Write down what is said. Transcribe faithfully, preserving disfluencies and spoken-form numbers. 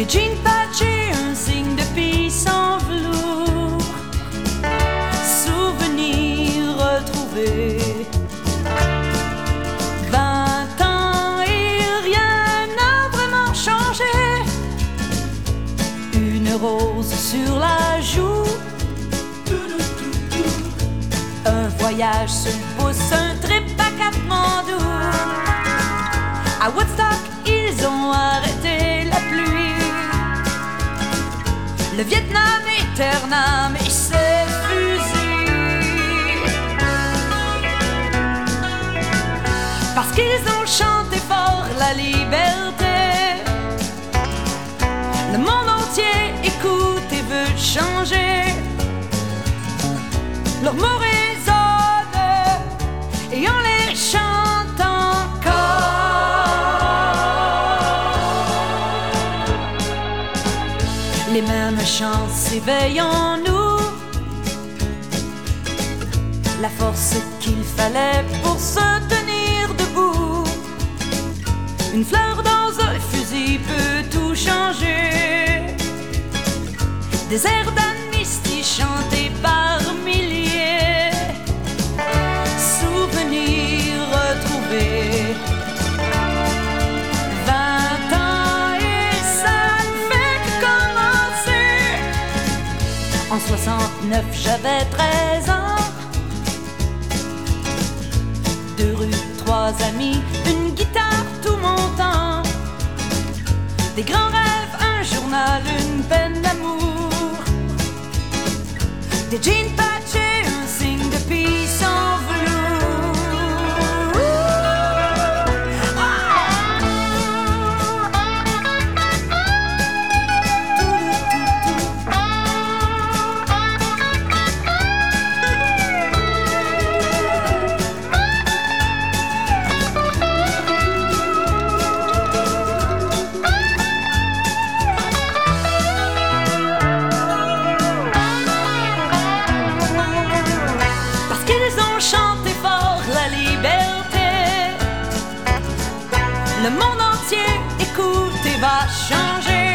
Des jeans patchés, un signe de peace en velours. Souvenirs retrouvés. Vingt ans et rien n'a vraiment changé. Une rose sur la joue. Un voyage sur le pouce, un trip à Katmandou. À Woodstock, ils ont arrêté la pluie. Le Vietnam éternel et ses fusils. Parce qu'ils ont chanté fort la liberté. Le monde entier écoute et veut changer. Leurs mots résonnent et on les chante encore. Les mêmes chants s'éveillent en nous. La force qu'il fallait pour se tenir debout. Une fleur dans un fusil peut tout changer. Des airs d'amnistie chantés par milliers. Souvenirs retrouvés. Vingt ans et ça ne fait que commencer. En soixante-neuf, j'avais treize ans. Deux rues, trois amis, une guitare, tout mon temps. Des grands rêves, un journal, une peine d'amour. Des jeans patchés, un signe de peace en velours. Le monde entier écoute et va changer.